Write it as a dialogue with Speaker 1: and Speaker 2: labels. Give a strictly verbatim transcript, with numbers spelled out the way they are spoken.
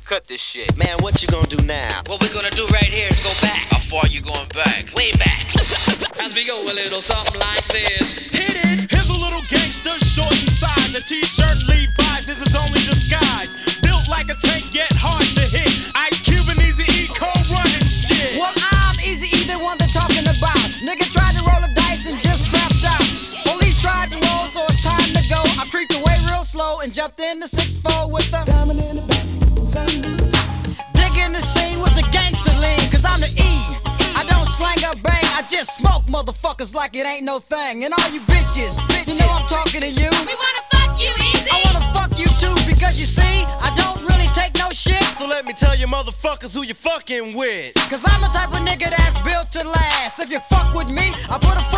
Speaker 1: cut this shit.
Speaker 2: Man, what you gonna do now?
Speaker 3: What we're gonna do right here is go back.
Speaker 1: How far you going back?
Speaker 3: Way back.
Speaker 4: As we go a little something like this. Hit it.
Speaker 5: Here's a little gangster, short in size. A t-shirt Levi's is his only disguise. Built like a tank, yet hard to hit. Ice Cube and Eazy-E, cold running shit.
Speaker 6: Well, I'm Eazy-E, the one they're talking about. Nigga tried to roll the dice and just crapped out. Police tried to roll, so it's time to go. I creeped away real slow and jumped in the six four with the diamond in the back. Digging the scene with the gangster lean, cause I'm the E. I don't slang or bang, I just smoke motherfuckers like it ain't no thing. And all you bitches, bitches, you know I'm talking to you.
Speaker 7: We wanna fuck you, Eazy.
Speaker 6: I wanna fuck you too, because you see, I don't really take no shit.
Speaker 5: So let me tell you motherfuckers who you fucking with.
Speaker 6: Cause I'm the type of nigga that's built to last. If you fuck with me, I put a